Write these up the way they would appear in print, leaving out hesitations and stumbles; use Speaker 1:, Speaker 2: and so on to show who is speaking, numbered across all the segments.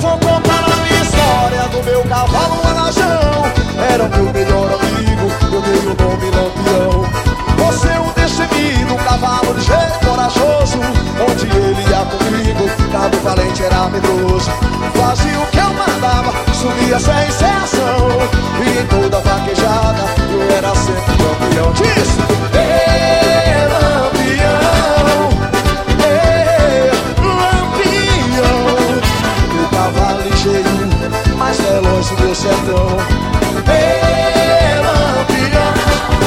Speaker 1: vou contar a minha história do meu cavalo Anajão. Era meu melhor amigo, eu dei o nome Lampião. Você é um destemido, cavalo ligeiro e corajoso. Onde ele ia comigo, cabo valente era medroso. Fazia o que eu mandava, subia sem exceção. E em toda vaquejada, eu era sempre campeão. Diz! Ei, Lampião! Ei, Lampião! Meu cavalo ligeiro, mais veloz do meu sertão. Ei, Lampião!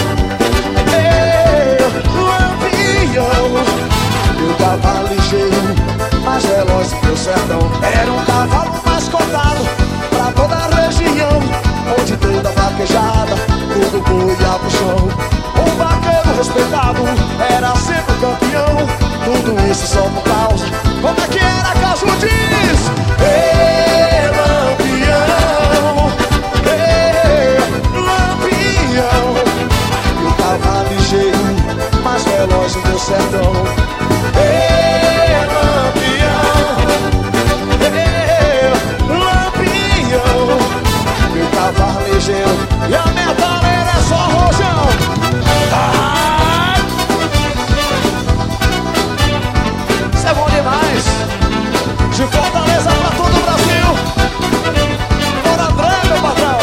Speaker 1: Ei, Lampião! Meu cavalo ligeiro, mais veloz do meu sertão. Era um cavalo mais cotado pra toda a região. Onde toda vaquejada, tudo boia pro chão. Um vaqueiro respeitado, era sempre campeão. Tudo isso só por causa, como é que era caso diz? Ei, Lampião! Ei, Lampião! Meu cavalo ligeiro, mais veloz do meu sertão. Ei, Lampião! Ei, Lampião! Meu cavalo ligeiro e a metaleira é só rojão. Isso é bom demais. De Fortaleza pra todo o Brasil. Bora André, meu patrão.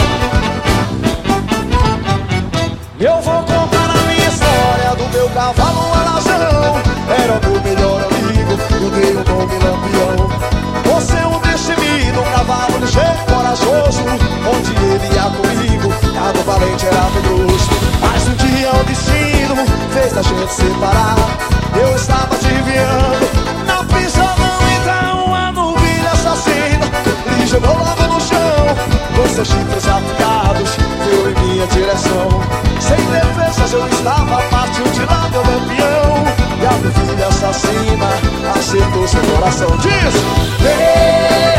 Speaker 1: Eu vou contar a minha história do meu cavalo Anajão. Era o meu melhor amigo, eu dei o nome Lampião. Você é um destemido, um cavalo ligeiro e corajoso. Onde ele ia comigo, cabo valente era medroso. Mas um dia o destino fez a gente separar. Eu estava adivinhando na pista não, então a novilha assassina me jogou logo no chão. Com seus chifres afiados, veio em minha direção. Sem defesas eu estava, partiu de lá meu Lampião. E a novilha assassina acertou seu coração. Diz!